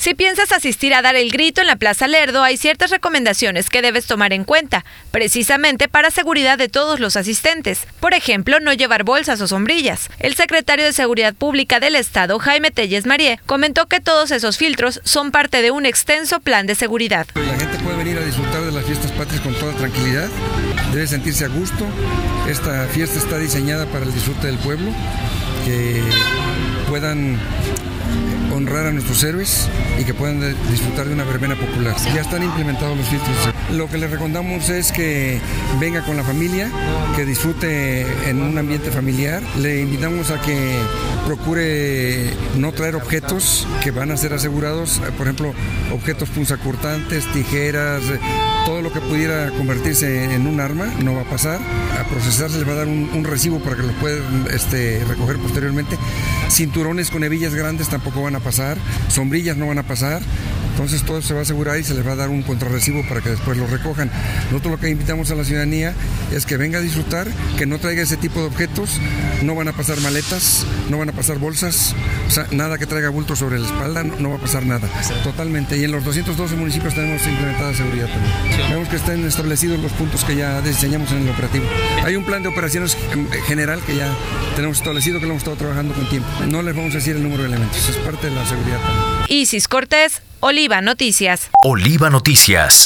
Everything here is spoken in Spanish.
Si piensas asistir a dar el grito en la Plaza Lerdo, hay ciertas recomendaciones que debes tomar en cuenta, precisamente para seguridad de todos los asistentes. Por ejemplo, no llevar bolsas o sombrillas. El secretario de Seguridad Pública del Estado, Jaime Telles Marié, comentó que todos esos filtros son parte de un extenso plan de seguridad. La gente puede venir a disfrutar de las fiestas patrias con toda tranquilidad, debe sentirse a gusto. Esta fiesta está diseñada para el disfrute del pueblo, que puedan honrar a nuestros héroes y que puedan disfrutar de una verbena popular. Ya están implementados los filtros. Lo que les recomendamos es que venga con la familia, que disfrute en un ambiente familiar. Le invitamos a que procure no traer objetos que van a ser asegurados, por ejemplo, objetos punzacortantes, tijeras, todo lo que pudiera convertirse en un arma no va a pasar. A procesar se les va a dar un recibo para que lo puedan recoger posteriormente. Cinturones con hebillas grandes tampoco van a pasar, sombrillas no van a pasar. Entonces todo se va a asegurar y se les va a dar un contrarrecibo para que después lo recojan. Nosotros lo que invitamos a la ciudadanía es que venga a disfrutar, que no traiga ese tipo de objetos, no van a pasar maletas, no van a pasar bolsas, o sea, nada que traiga bulto sobre la espalda, no va a pasar nada, totalmente. Y en los 212 municipios tenemos implementada seguridad también. Vemos que están establecidos los puntos que ya diseñamos en el operativo. Hay un plan de operaciones general que ya tenemos establecido, que lo hemos estado trabajando con tiempo. No les vamos a decir el número de elementos, es parte de la seguridad también. Isis Cortés, Oliva Noticias. Oliva Noticias.